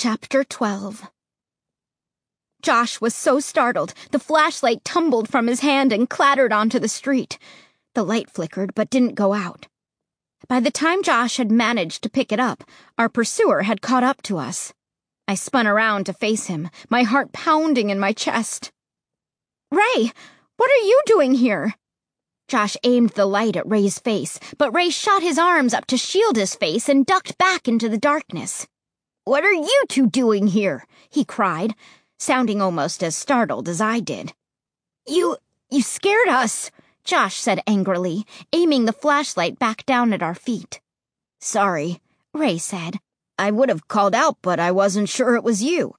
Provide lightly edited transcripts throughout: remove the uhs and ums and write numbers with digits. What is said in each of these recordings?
Chapter 12. Josh was so startled, the flashlight tumbled from his hand and clattered onto the street. The light flickered but didn't go out. By the time Josh had managed to pick it up, our pursuer had caught up to us. I spun around to face him, my heart pounding in my chest. "Ray, what are you doing here?" Josh aimed the light at Ray's face, but Ray shot his arms up to shield his face and ducked back into the darkness. "What are you two doing here?" he cried, sounding almost as startled as I did. You scared us," Josh said angrily, aiming the flashlight back down at our feet. "Sorry," Ray said. "I would have called out, but I wasn't sure it was you."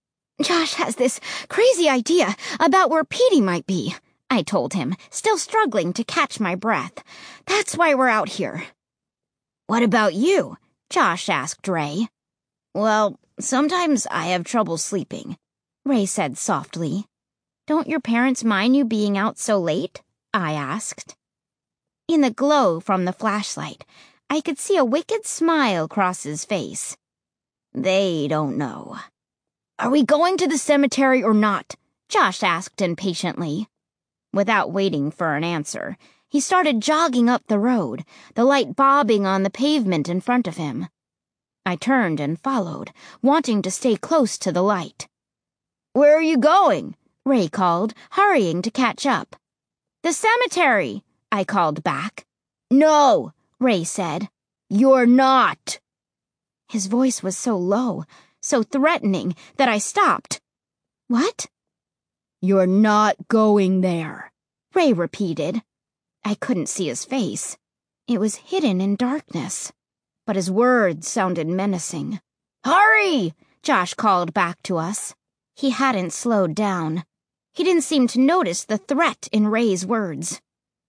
"Josh has this crazy idea about where Petey might be," I told him, still struggling to catch my breath. "That's why we're out here." "What about you?" Josh asked Ray. "Well, sometimes I have trouble sleeping," Ray said softly. "Don't your parents mind you being out so late?" I asked. In the glow from the flashlight, I could see a wicked smile cross his face. "They don't know." "Are we going to the cemetery or not?" Josh asked impatiently. Without waiting for an answer, he started jogging up the road, the light bobbing on the pavement in front of him. I turned and followed, wanting to stay close to the light. "Where are you going?" Ray called, hurrying to catch up. "The cemetery," I called back. "No," Ray said. "You're not." His voice was so low, so threatening, that I stopped. "What?" "You're not going there," Ray repeated. I couldn't see his face. It was hidden in darkness. But his words sounded menacing. "Hurry!" Josh called back to us. He hadn't slowed down. He didn't seem to notice the threat in Ray's words.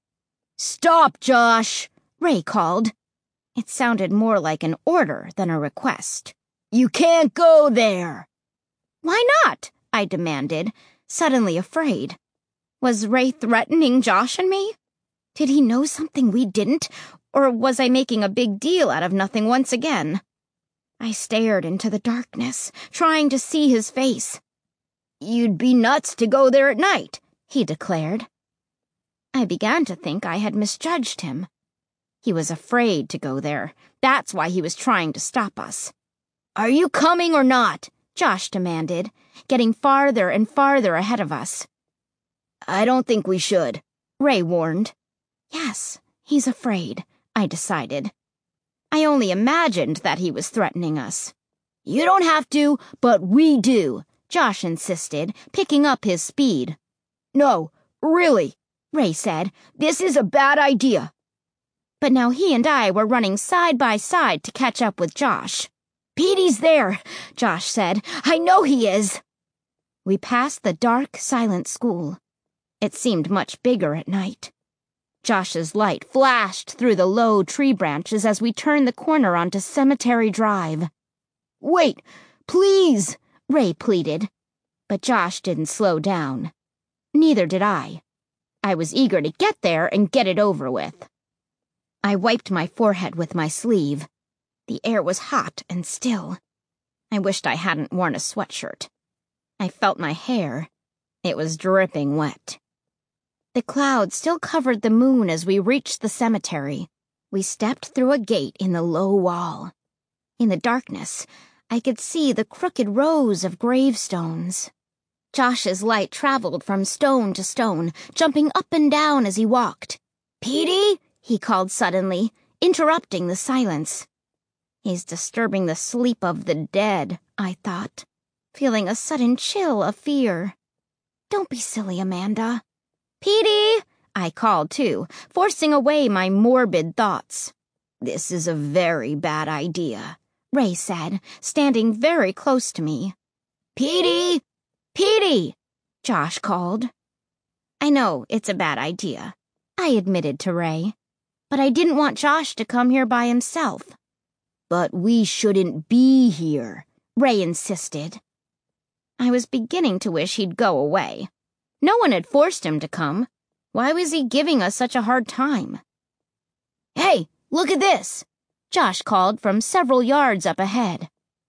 "Stop, Josh!" Ray called. It sounded more like an order than a request. "You can't go there!" "Why not?" I demanded, suddenly afraid. Was Ray threatening Josh and me? Did he know something we didn't, or was I making a big deal out of nothing once again? I stared into the darkness, trying to see his face. "You'd be nuts to go there at night," he declared. I began to think I had misjudged him. He was afraid to go there. That's why he was trying to stop us. "Are you coming or not?" Josh demanded, getting farther and farther ahead of us. "I don't think we should," Ray warned. Yes, he's afraid, I decided. I only imagined that he was threatening us. "You don't have to, but we do," Josh insisted, picking up his speed. "No, really," Ray said. "This is a bad idea." But now he and I were running side by side to catch up with Josh. "Petey's there," Josh said. "I know he is." We passed the dark, silent school. It seemed much bigger at night. Josh's light flashed through the low tree branches as we turned the corner onto Cemetery Drive. "Wait, please," Ray pleaded. But Josh didn't slow down. Neither did I. I was eager to get there and get it over with. I wiped my forehead with my sleeve. The air was hot and still. I wished I hadn't worn a sweatshirt. I felt my hair. It was dripping wet. The clouds still covered the moon as we reached the cemetery. We stepped through a gate in the low wall. In the darkness, I could see the crooked rows of gravestones. Josh's light traveled from stone to stone, jumping up and down as he walked. "Petey!" he called suddenly, interrupting the silence. He's disturbing the sleep of the dead, I thought, feeling a sudden chill of fear. "Don't be silly, Amanda." "Petey!" I called too, forcing away my morbid thoughts. "This is a very bad idea," Ray said, standing very close to me. "Petey! Petey!" Josh called. "I know it's a bad idea," I admitted to Ray, "but I didn't want Josh to come here by himself." "But we shouldn't be here," Ray insisted. I was beginning to wish he'd go away. No one had forced him to come. Why was he giving us such a hard time? "Hey, look at this!" Josh called from several yards up ahead.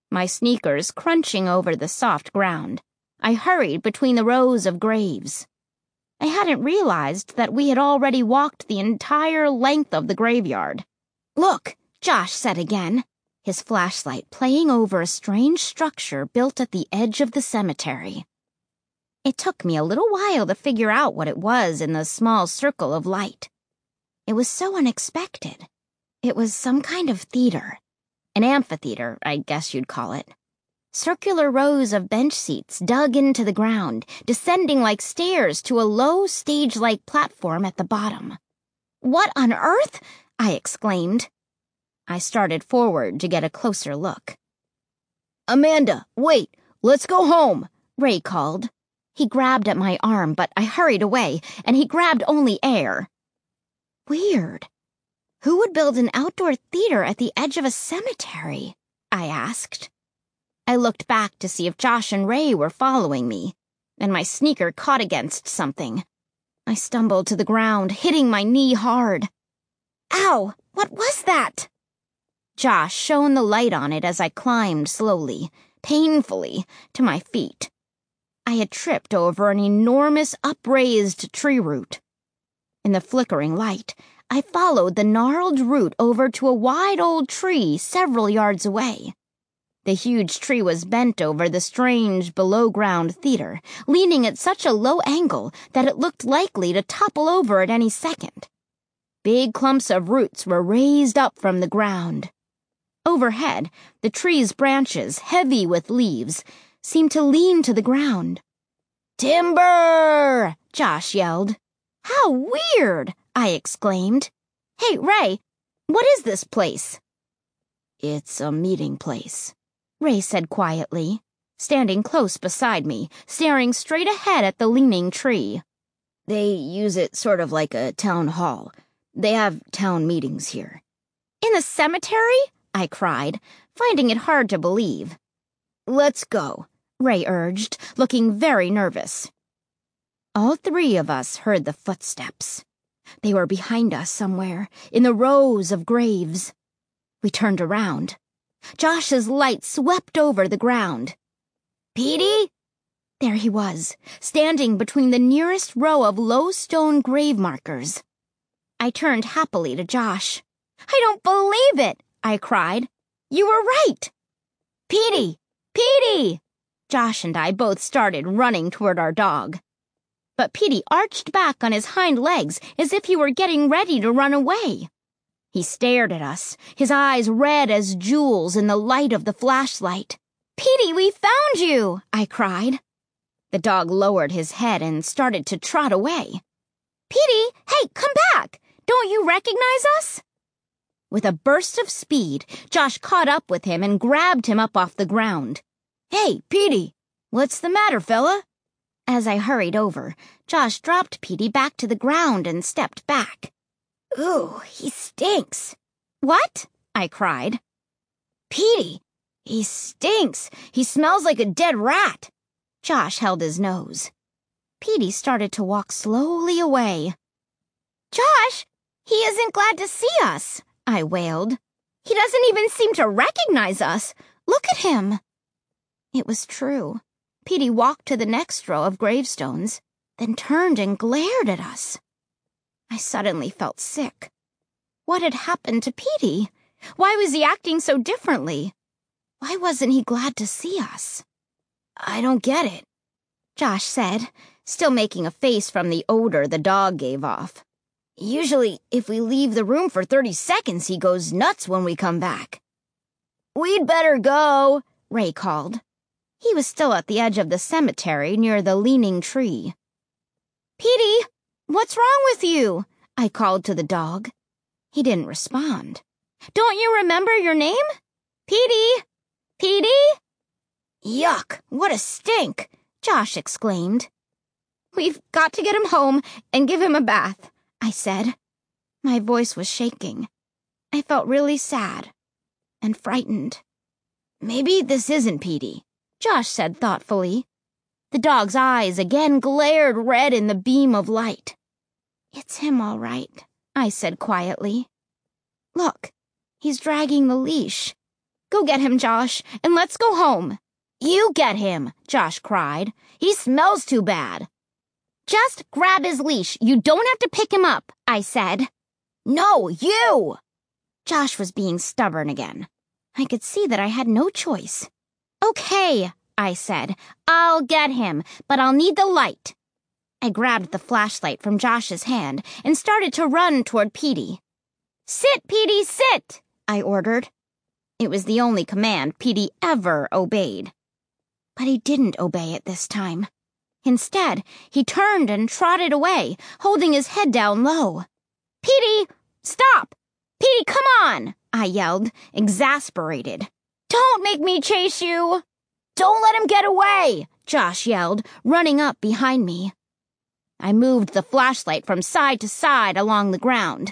My sneakers crunching over the soft ground, I hurried between the rows of graves. I hadn't realized that we had already walked the entire length of the graveyard. "Look," Josh said again, his flashlight playing over a strange structure built at the edge of the cemetery. It took me a little while to figure out what it was in the small circle of light. It was so unexpected. It was some kind of theater. An amphitheater, I guess you'd call it. Circular rows of bench seats dug into the ground, descending like stairs to a low stage-like platform at the bottom. "What on earth?" I exclaimed. I started forward to get a closer look. "Amanda, wait, let's go home," Ray called. He grabbed at my arm, but I hurried away, and he grabbed only air. Weird. Who would build an outdoor theater at the edge of a cemetery? I asked. I looked back to see if Josh and Ray were following me, and my sneaker caught against something. I stumbled to the ground, hitting my knee hard. "Ow! What was that?" Josh shone the light on it as I climbed slowly, painfully, to my feet. I had tripped over an enormous upraised tree root. In the flickering light, I followed the gnarled root over to a wide old tree several yards away. The huge tree was bent over the strange below-ground theater, leaning at such a low angle that it looked likely to topple over at any second. Big clumps of roots were raised up from the ground. Overhead, the tree's branches, heavy with leaves, seemed to lean to the ground. "Timber!" Josh yelled. "How weird!" I exclaimed. "Hey, Ray, what is this place?" "It's a meeting place," Ray said quietly, standing close beside me, staring straight ahead at the leaning tree. "They use it sort of like a town hall. They have town meetings here." "In the cemetery?" I cried, finding it hard to believe. "Let's go," Ray urged, looking very nervous. All three of us heard the footsteps. They were behind us somewhere, in the rows of graves. We turned around. Josh's light swept over the ground. "Petey?" There he was, standing between the nearest row of low stone grave markers. I turned happily to Josh. "I don't believe it!" I cried. "You were right!" "Petey! Petey!" Josh and I both started running toward our dog. But Petey arched back on his hind legs as if he were getting ready to run away. He stared at us, his eyes red as jewels in the light of the flashlight. "Petey, we found you!" I cried. The dog lowered his head and started to trot away. "Petey, hey, come back! Don't you recognize us?" With a burst of speed, Josh caught up with him and grabbed him up off the ground. "Hey, Petey, what's the matter, fella?" As I hurried over, Josh dropped Petey back to the ground and stepped back. "Ooh, he stinks." "What?" I cried. "Petey, he stinks. He smells like a dead rat." Josh held his nose. Petey started to walk slowly away. "Josh, he isn't glad to see us," I wailed. "He doesn't even seem to recognize us. Look at him." It was true. Petey walked to the next row of gravestones, then turned and glared at us. I suddenly felt sick. What had happened to Petey? Why was he acting so differently? Why wasn't he glad to see us? "I don't get it," Josh said, still making a face from the odor the dog gave off. "Usually, if we leave the room for 30 seconds, he goes nuts when we come back." "We'd better go," Ray called. He was still at the edge of the cemetery near the leaning tree. "Petey, what's wrong with you?" I called to the dog. He didn't respond. "Don't you remember your name? Petey? Petey?" "Yuck, what a stink!" Josh exclaimed. "We've got to get him home and give him a bath," I said. My voice was shaking. I felt really sad and frightened. "Maybe this isn't Petey," Josh said thoughtfully. The dog's eyes again glared red in the beam of light. "It's him, all right," I said quietly. "Look, he's dragging the leash. Go get him, Josh, and let's go home. You get him, Josh cried. He smells too bad. Just grab his leash. You don't have to pick him up, I said. No, you! Josh was being stubborn again. I could see that I had no choice. Okay, I said. I'll get him, but I'll need the light. I grabbed the flashlight from Josh's hand and started to run toward Petey. Sit, Petey, sit, I ordered. It was the only command Petey ever obeyed. But he didn't obey it this time. Instead, he turned and trotted away, holding his head down low. Petey, stop! Petey, come on! I yelled, exasperated. Don't make me chase you! Don't let him get away! Josh yelled, running up behind me. I moved the flashlight from side to side along the ground.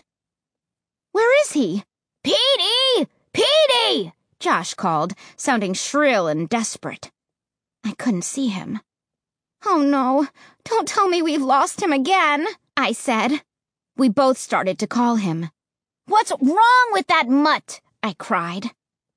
Where is he? Petey! Petey! Josh called, sounding shrill and desperate. I couldn't see him. Oh no, don't tell me we've lost him again, I said. We both started to call him. What's wrong with that mutt? I cried.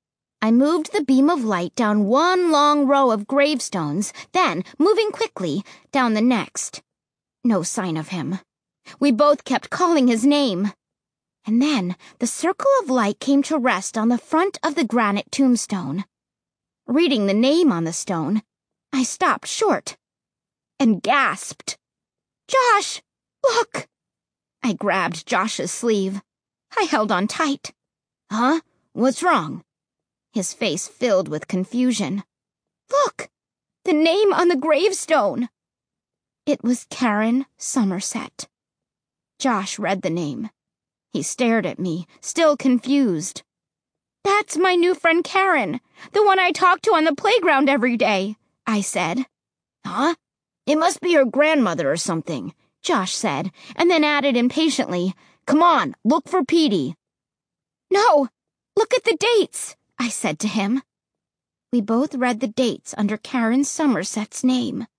I moved the beam of light down one long row of gravestones, then, moving quickly, down the next. No sign of him. We both kept calling his name. And then the circle of light came to rest on the front of the granite tombstone. Reading the name on the stone, I stopped short and gasped. Josh, look! I grabbed Josh's sleeve. I held on tight. Huh? What's wrong? His face filled with confusion. Look! The name on the gravestone! It was Karen Somerset. Josh read the name. He stared at me, still confused. That's my new friend Karen, the one I talk to on the playground every day, I said. Huh? It must be her grandmother or something, Josh said, and then added impatiently, Come on, look for Petey. No, look at the dates, I said to him. We both read the dates under Karen Somerset's name.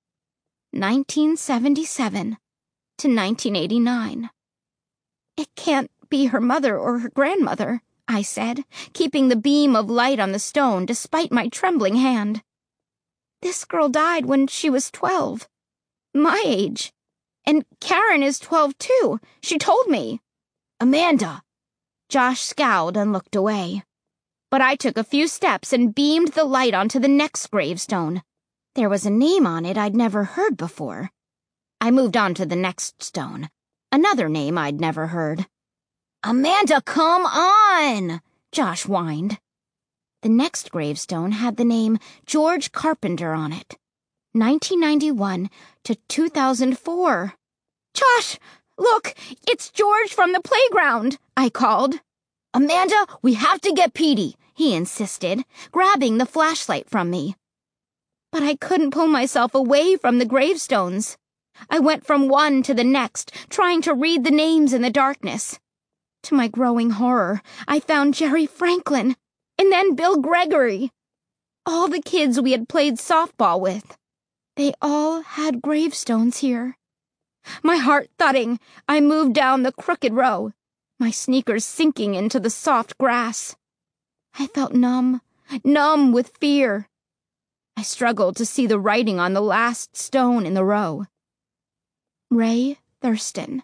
1977 to 1989. It can't be her mother or her grandmother, I said, keeping the beam of light on the stone despite my trembling hand. This girl died when she was 12. My age. And Karen is 12 too. She told me. Amanda! Josh scowled and looked away. But I took a few steps and beamed the light onto the next gravestone. There was a name on it I'd never heard before. I moved on to the next stone. Another name I'd never heard. Amanda, come on! Josh whined. The next gravestone had the name George Carpenter on it. 1991 to 2004. Josh, look, it's George from the playground, I called. Amanda, we have to get Petey, he insisted, grabbing the flashlight from me. But I couldn't pull myself away from the gravestones. I went from one to the next, trying to read the names in the darkness. To my growing horror, I found Jerry Franklin, and then Bill Gregory. All the kids we had played softball with. They all had gravestones here. My heart thudding, I moved down the crooked row, my sneakers sinking into the soft grass. I felt numb with fear. I struggled to see the writing on the last stone in the row. Ray Thurston,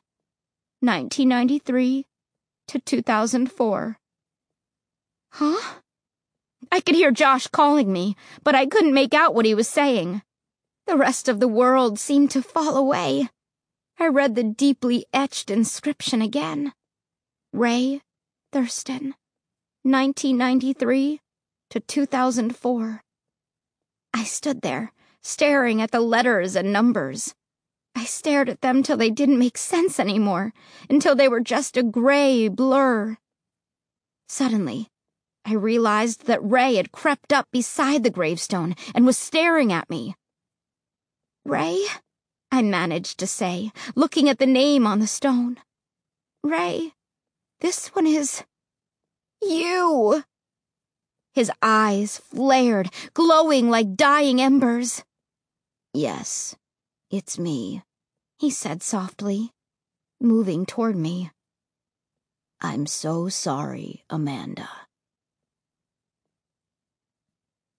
1993 to 2004. Huh? I could hear Josh calling me, but I couldn't make out what he was saying. The rest of the world seemed to fall away. I read the deeply etched inscription again. Ray Thurston, 1993 to 2004. I stood there, staring at the letters and numbers. I stared at them till they didn't make sense anymore, until they were just a gray blur. Suddenly, I realized that Ray had crept up beside the gravestone and was staring at me. Ray, I managed to say, looking at the name on the stone. Ray, this one is you. His eyes flared, glowing like dying embers. Yes, it's me, he said softly, moving toward me. I'm so sorry, Amanda.